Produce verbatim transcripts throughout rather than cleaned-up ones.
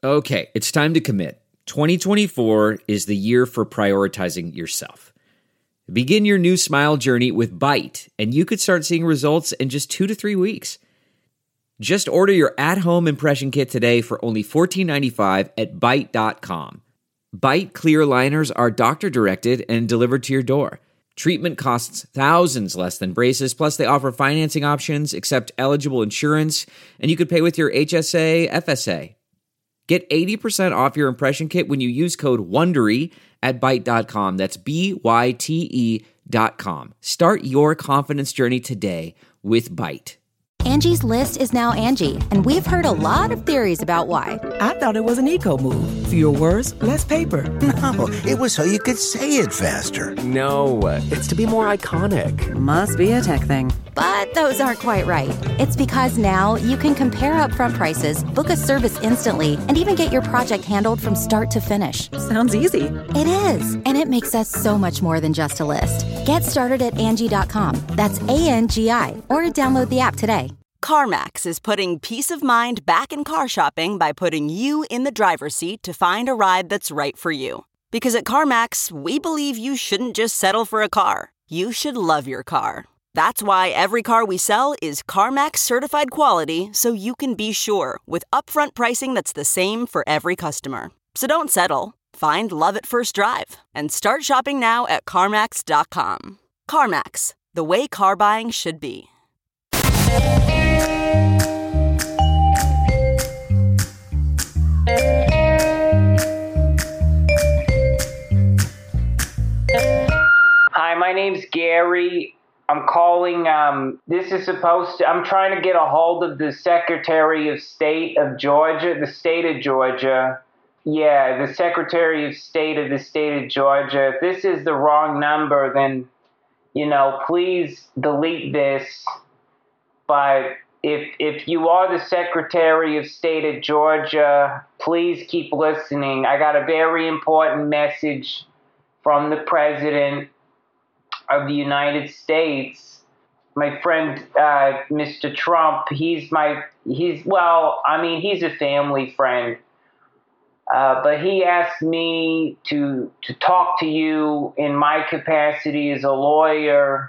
Okay, it's time to commit. twenty twenty-four is the year for prioritizing yourself. Begin your new smile journey with Byte, and you could start seeing results in just two to three weeks. Just order your at-home impression kit today for only fourteen ninety-five at byte dot com. Byte clear aligners are doctor-directed and delivered to your door. Treatment costs thousands less than braces, plus they offer financing options, accept eligible insurance, and you could pay with your H S A, F S A. Get eighty percent off your impression kit when you use code WONDERY at byte dot com. That's B Y T E dot com. Start your confidence journey today with Byte. Angie's List is now Angie, and we've heard a lot of theories about why. I thought it was an eco move. Fewer words, less paper. No, it was so you could say it faster. No, it's to be more iconic. Must be a tech thing. But those aren't quite right. It's because now you can compare upfront prices, book a service instantly, and even get your project handled from start to finish. Sounds easy. It is, and it makes us so much more than just a list. Get started at Angie dot com. That's A N G I, or download the app today. CarMax is putting peace of mind back in car shopping by putting you in the driver's seat to find a ride that's right for you. Because at CarMax, we believe you shouldn't just settle for a car. You should love your car. That's why every car we sell is CarMax certified quality, so you can be sure with upfront pricing that's the same for every customer. So don't settle. Find love at first drive and start shopping now at CarMax dot com. CarMax, the way car buying should be. Hi, my name's Gary. I'm calling, um, this is supposed to, I'm trying to get a hold of the Secretary of State of Georgia, the state of Georgia. Yeah, the Secretary of State of the state of Georgia. If this is the wrong number, then, you know, please delete this. But if if you are the Secretary of State of Georgia, please keep listening. I got a very important message from the President of the United States. My friend, uh, Mister Trump, he's my, he's, well, I mean, he's a family friend. Uh, but he asked me to to talk to you in my capacity as a lawyer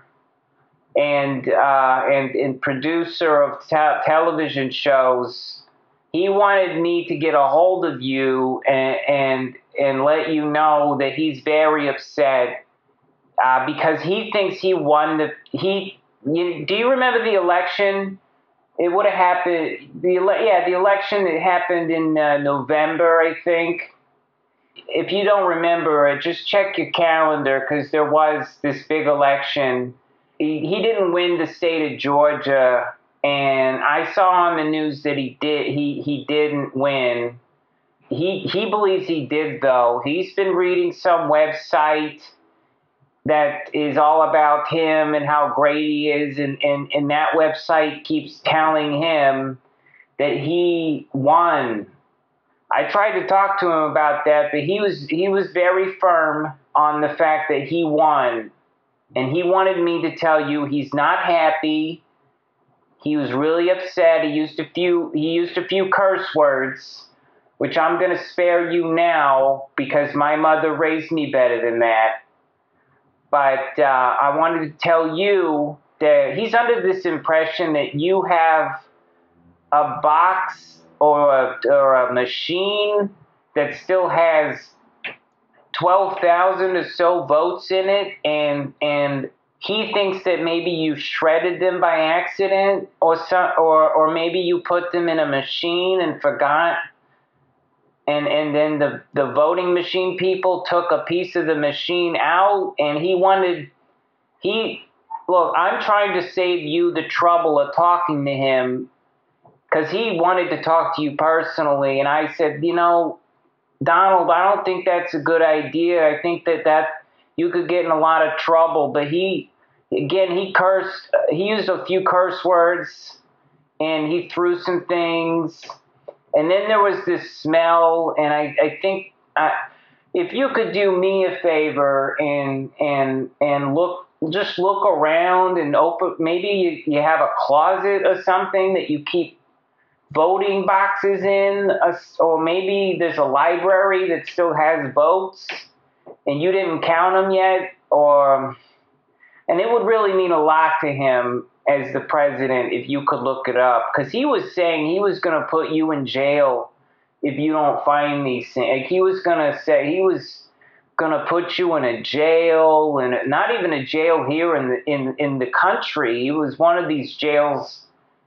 and uh, and, and producer of te- television shows. He wanted me to get a hold of you and and, and let you know that he's very upset uh, because he thinks he won the he. You, do you remember the election? It would have happened. The ele- yeah, the election that happened in uh, November, I think. If you don't remember it, just check your calendar because there was this big election. He, he didn't win the state of Georgia, and I saw on the news that he did. He he didn't win. He he believes he did though. He's been reading some website that is all about him and how great he is, and, and, and that website keeps telling him that he won. I tried to talk to him about that, but he was he was very firm on the fact that he won. And he wanted me to tell you he's not happy. He was really upset. He used a few he used a few curse words, which I'm going to spare you now because my mother raised me better than that. But uh, I wanted to tell you that he's under this impression that you have a box or a, or a machine that still has twelve thousand or so votes in it, and and he thinks that maybe you shredded them by accident, or some, or or maybe you put them in a machine and forgot. And and then the, the voting machine people took a piece of the machine out, and he wanted, he, look, I'm trying to save you the trouble of talking to him, because he wanted to talk to you personally, and I said, you know, Donald, I don't think that's a good idea. I think that, that you could get in a lot of trouble, but he, again, he cursed, he used a few curse words, and he threw some things. And then there was this smell, and I, I think uh, if you could do me a favor and and and look, just look around and open, maybe you, you have a closet or something that you keep voting boxes in, a, or maybe there's a library that still has votes and you didn't count them yet, or, and it would really mean a lot to him as the president if you could look it up, because he was saying he was going to put you in jail if you don't find these things. Like he was going to say, he was going to put you in a jail, and not even a jail here in the, in, in the country. It was one of these jails.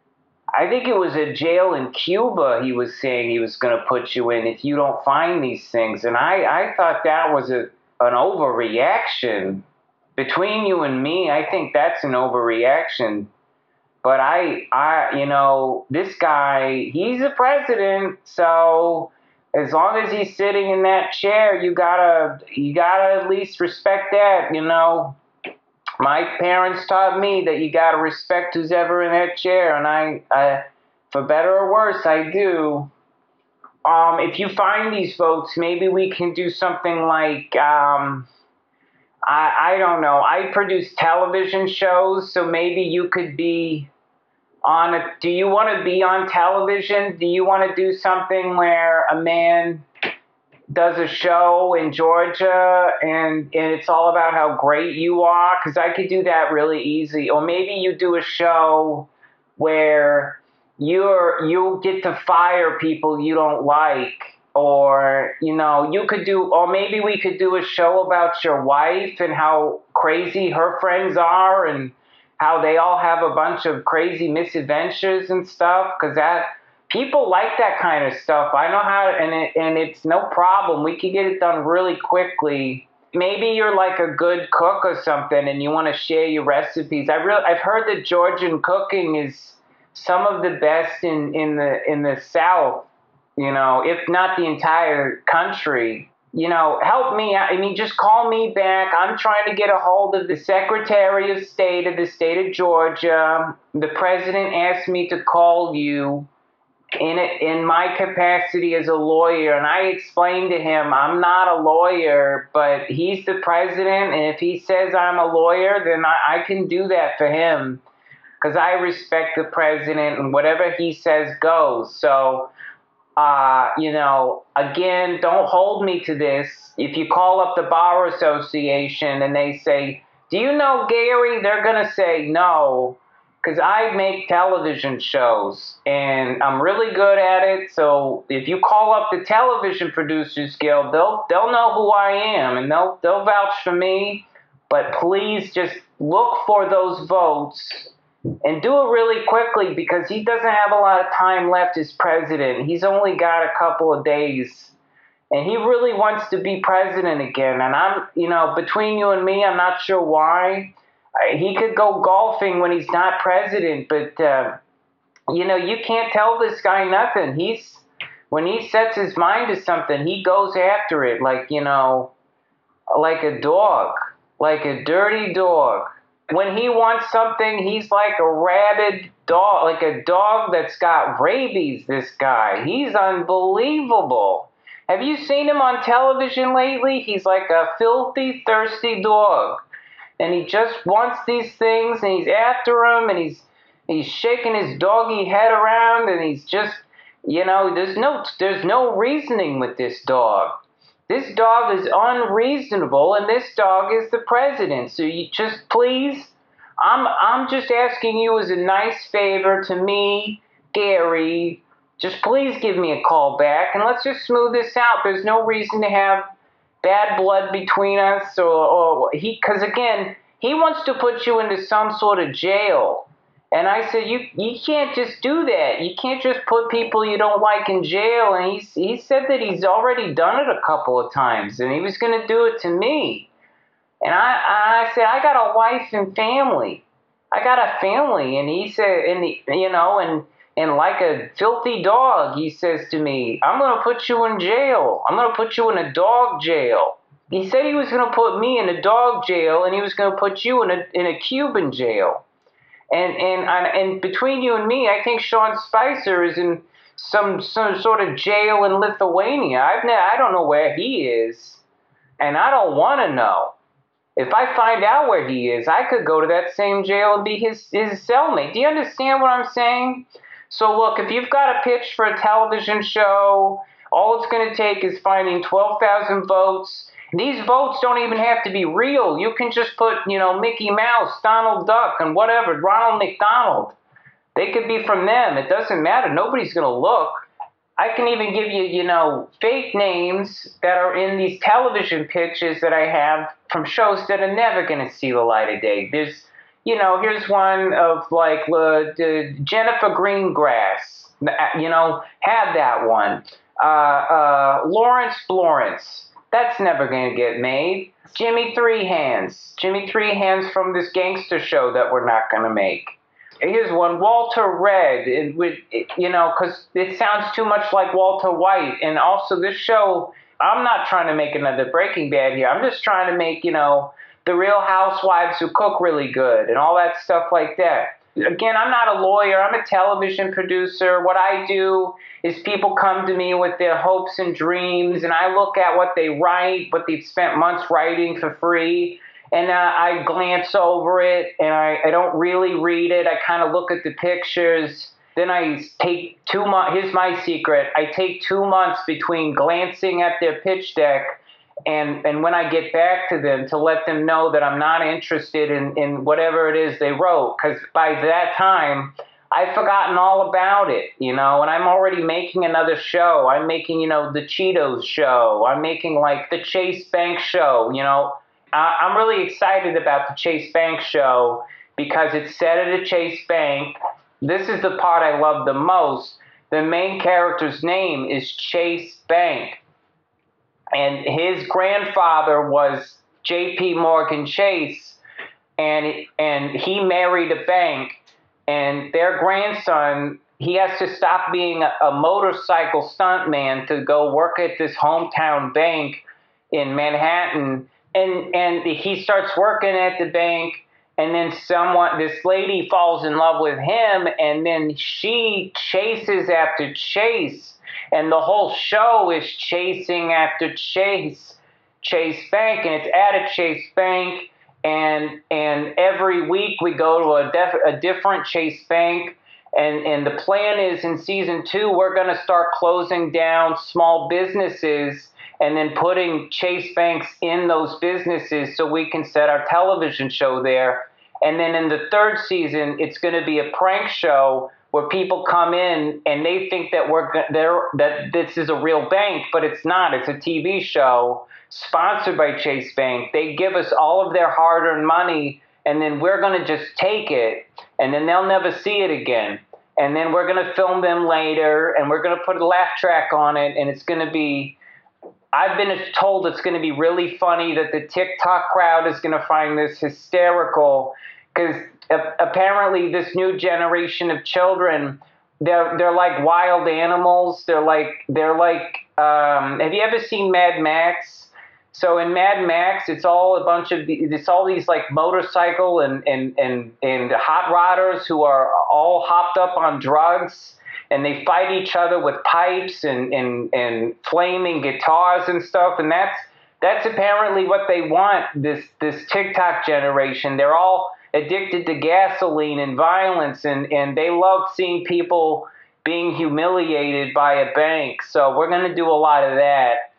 I think it was a jail in Cuba he was saying he was going to put you in if you don't find these things. And I, I thought that was a an overreaction. Between you and me, I think that's an overreaction. But I, I, you know, this guy, he's a president, so as long as he's sitting in that chair, you gotta, you gotta at least respect that, you know. My parents taught me that you got to respect who's ever in that chair, and I, I, for better or worse, I do. Um, if you find these votes, maybe we can do something like, um, I, I don't know, I produce television shows, so maybe you could be on a, do you want to be on television? Do you want to do something where a man does a show in Georgia and, and it's all about how great you are? Because I could do that really easy. Or maybe you do a show where you're you get to fire people you don't like. Or, you know, you could do, or maybe we could do a show about your wife and how crazy her friends are and how they all have a bunch of crazy misadventures and stuff. Because that, people like that kind of stuff. I know how, and it, and it's no problem. We can get it done really quickly. Maybe you're like a good cook or something, and you want to share your recipes. I really, I've heard that Georgian cooking is some of the best in, in the in the South. You know, if not the entire country. You know, help me out. I mean, just call me back. I'm trying to get a hold of the Secretary of State of the state of Georgia. The president asked me to call you in it, in my capacity as a lawyer, and I explained to him I'm not a lawyer, but he's the president, and if he says I'm a lawyer, then I, I can do that for him, because I respect the president, and whatever he says goes. So, uh, you know, again, don't hold me to this. If you call up the Bar Association and they say, do you know Gary? They're going to say no. Because I make television shows, and I'm really good at it. So if you call up the Television Producers Guild, they'll they'll know who I am, and they'll they'll vouch for me. But please just look for those votes and do it really quickly, because he doesn't have a lot of time left as president. He's only got a couple of days, and he really wants to be president again. And I'm, you know, between you and me, I'm not sure why. He could go golfing when he's not president, but, uh, you know, you can't tell this guy nothing. He's, when he sets his mind to something, he goes after it like, you know, like a dog, like a dirty dog. When he wants something, he's like a rabid dog, like a dog that's got rabies, this guy. He's unbelievable. Have you seen him on television lately? He's like a filthy, thirsty dog. And he just wants these things, and he's after them, and he's he's shaking his doggy head around, and he's just, you know, there's no there's no reasoning with this dog. This dog is unreasonable, and this dog is the president. So you just please, I'm I'm just asking you as a nice favor to me, Gary, just please give me a call back, and let's just smooth this out. There's no reason to have bad blood between us, or, or he, because again, he wants to put you into some sort of jail. And I said, you you can't just do that. You can't just put people you don't like in jail. And he, he said that he's already done it a couple of times, and he was going to do it to me. And I, I said, I got a wife and family. I got a family. And he said, and he, you know, and And like a filthy dog, he says to me, I'm going to put you in jail. I'm going to put you in a dog jail. He said he was going to put me in a dog jail, and he was going to put you in a in a Cuban jail. And and and between you and me, I think Sean Spicer is in some some sort of jail in Lithuania. I've ne- I don't know where he is, and I don't want to know. If I find out where he is, I could go to that same jail and be his his cellmate. Do you understand what I'm saying? So look, if you've got a pitch for a television show, all it's going to take is finding twelve thousand votes. These votes don't even have to be real. You can just put, you know, Mickey Mouse, Donald Duck, and whatever, Ronald McDonald. They could be from them. It doesn't matter. Nobody's going to look. I can even give you, you know, fake names that are in these television pitches that I have from shows that are never going to see the light of day. There's, you know, here's one of like uh, Jennifer Greengrass. You know, had that one. Uh, uh, Lawrence Lawrence. That's never going to get made. Jimmy Three Hands. Jimmy Three Hands from this gangster show that we're not going to make. Here's one, Walter Red. It would, it, you know, because it sounds too much like Walter White. And also this show, I'm not trying to make another Breaking Bad here. I'm just trying to make, you know, the Real Housewives who cook really good and all that stuff like that. Again, I'm not a lawyer. I'm a television producer. What I do is people come to me with their hopes and dreams, and I look at what they write, what they've spent months writing for free, and uh, I glance over it, and I, I don't really read it. I kind of look at the pictures. Then I take two months. Here's my secret. I take two months between glancing at their pitch deck and and when I get back to them to let them know that I'm not interested in, in whatever it is they wrote, because by that time, I've forgotten all about it, you know, and I'm already making another show. I'm making, you know, the Cheetos show. I'm making, like, the Chase Bank show, you know. I, I'm really excited about the Chase Bank show because it's set at a Chase Bank. This is the part I love the most. The main character's name is Chase Bank. And his grandfather was J P Morgan Chase, and and he married a bank, and their grandson, he has to stop being a, a motorcycle stuntman to go work at this hometown bank in Manhattan, and and he starts working at the bank, and then someone, this lady falls in love with him, and then she chases after Chase. And the whole show is chasing after Chase, Chase Bank, and it's at a Chase Bank, and and every week we go to a, def, a different Chase Bank, and, and the plan is in season two we're going to start closing down small businesses and then putting Chase Banks in those businesses so we can set our television show there. And then in the third season, it's going to be a prank show where people come in and they think that we're there, that this is a real bank, but it's not. It's a T V show sponsored by Chase Bank. They give us all of their hard-earned money, and then we're going to just take it, and then they'll never see it again. And then we're going to film them later, and we're going to put a laugh track on it, and it's going to be, I've been told it's going to be really funny, that the TikTok crowd is going to find this hysterical, because apparently this new generation of children, they're they're like wild animals. They're like they're like. Um, have you ever seen Mad Max? So in Mad Max, it's all a bunch of it's all these like motorcycle and and and and hot rodders who are all hopped up on drugs, and they fight each other with pipes and and and flaming guitars and stuff. And that's that's apparently what they want. This this TikTok generation, they're all addicted to gasoline and violence, and, and they love seeing people being humiliated by a bank. So we're going to do a lot of that.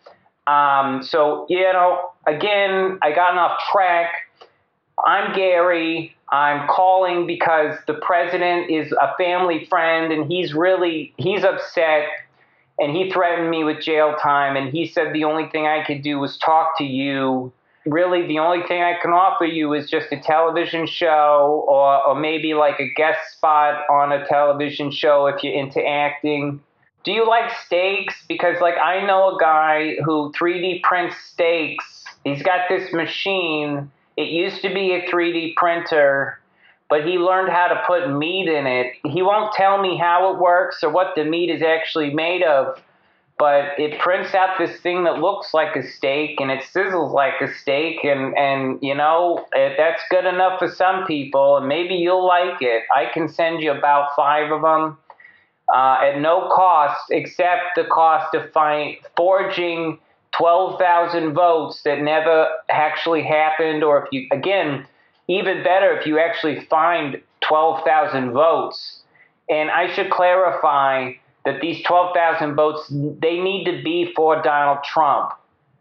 Um, so, you know, again, I gotten off track. I'm Gary. I'm calling because the president is a family friend, and he's really, he's upset, and he threatened me with jail time, and he said the only thing I could do was talk to you. Really, the only thing I can offer you is just a television show, or, or maybe like a guest spot on a television show if you're into acting. Do you like steaks? Because, like, I know a guy who three D prints steaks. He's got this machine. It used to be a three D printer, but he learned how to put meat in it. He won't tell me how it works or what the meat is actually made of, but it prints out this thing that looks like a steak, and it sizzles like a steak, and, and you know, it, that's good enough for some people, and maybe you'll like it. I can send you about five of them uh, at no cost, except the cost of find, forging twelve thousand votes that never actually happened, or if you, again, even better, if you actually find twelve thousand votes And I should clarify that these twelve thousand votes, they need to be for Donald Trump.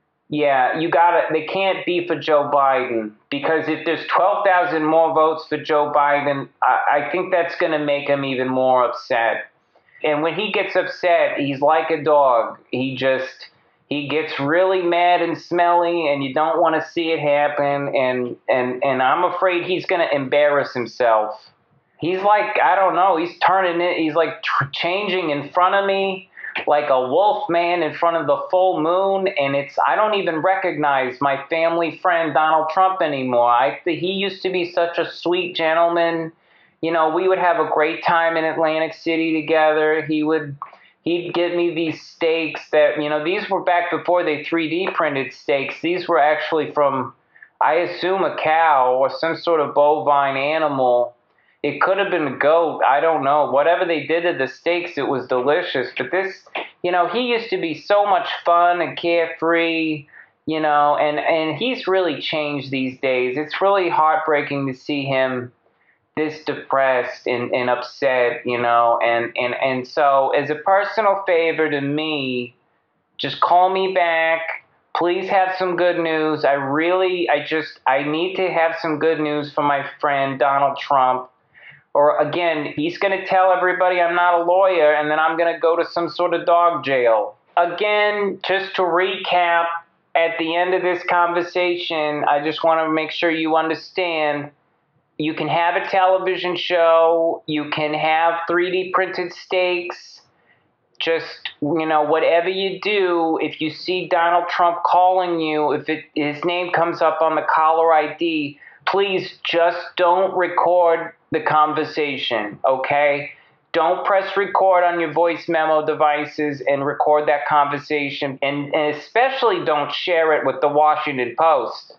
Yeah, you gotta, they can't be for Joe Biden, because if there's twelve thousand more votes for Joe Biden, I, I think that's going to make him even more upset. And when he gets upset, he's like a dog. He just, he gets really mad and smelly, and you don't want to see it happen. And, and, and I'm afraid he's going to embarrass himself. He's like, I don't know, he's turning it, he's like tr- changing in front of me like a wolf man in front of the full moon. And it's, I don't even recognize my family friend Donald Trump anymore. I, he used to be such a sweet gentleman. You know, we would have a great time in Atlantic City together. He would, he'd give me these steaks that, you know, these were back before they three D printed steaks. These were actually from, I assume, a cow or some sort of bovine animal. It could have been a goat. I don't know. Whatever they did to the steaks, it was delicious. But this, you know, he used to be so much fun and carefree, you know, and, and he's really changed these days. It's really heartbreaking to see him this depressed and, and upset, you know. And, and, and so as a personal favor to me, just call me back. Please have some good news. I really, I just, I need to have some good news for my friend Donald Trump. Or again, he's going to tell everybody I'm not a lawyer, and then I'm going to go to some sort of dog jail. Again, just to recap, at the end of this conversation, I just want to make sure you understand, you can have a television show, you can have three D printed steaks, just, you know, whatever you do, if you see Donald Trump calling you, if it, his name comes up on the caller I D, please just don't record the conversation, okay? Don't press record on your voice memo devices and record that conversation, and, and especially don't share it with the Washington Post.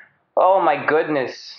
Oh my goodness.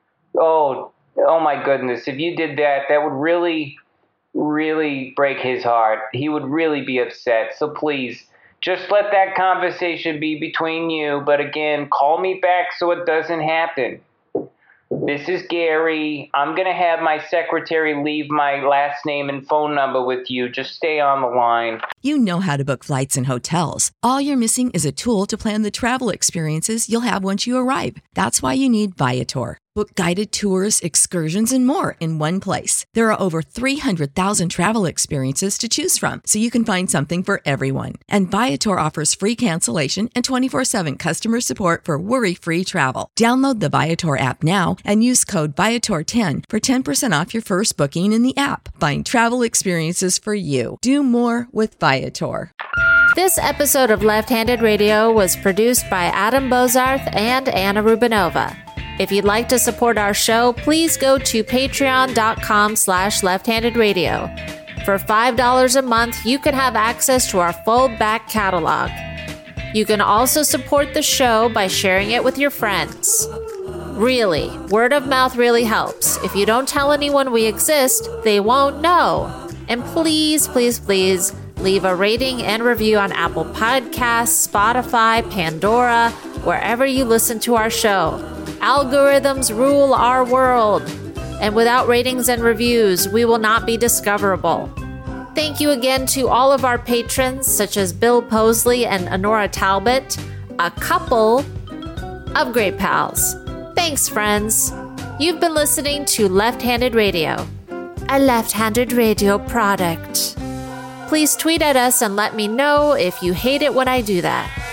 Oh, oh my goodness. If you did that, that would really, really break his heart. He would really be upset. So please, just let that conversation be between you. But again, call me back so it doesn't happen. This is Gary. I'm going to have my secretary leave my last name and phone number with you. Just stay on the line. You know how to book flights and hotels. All you're missing is a tool to plan the travel experiences you'll have once you arrive. That's why you need Viator. Book guided tours, excursions, and more in one place. There are over three hundred thousand travel experiences to choose from, so you can find something for everyone. And Viator offers free cancellation and twenty-four seven customer support for worry-free travel. Download the Viator app now and use code Viator ten for ten percent off your first booking in the app. Find travel experiences for you. Do more with Viator. This episode of Left-Handed Radio was produced by Adam Bozarth and Anna Rubinova. If you'd like to support our show, please go to patreon.com slash lefthandedradio. For five dollars a month, you can have access to our full back catalog. You can also support the show by sharing it with your friends. Really, word of mouth really helps. If you don't tell anyone we exist, they won't know. And please, please, please leave a rating and review on Apple Podcasts, Spotify, Pandora, wherever you listen to our show. Algorithms rule our world, and without ratings and reviews, we will not be discoverable. Thank you again to all of our patrons, such as Bill Posley and Honora Talbot, a couple of great pals. Thanks, friends. You've been listening to Left-Handed Radio, a Left-Handed Radio product. Please tweet at us and let me know if you hate it when I do that.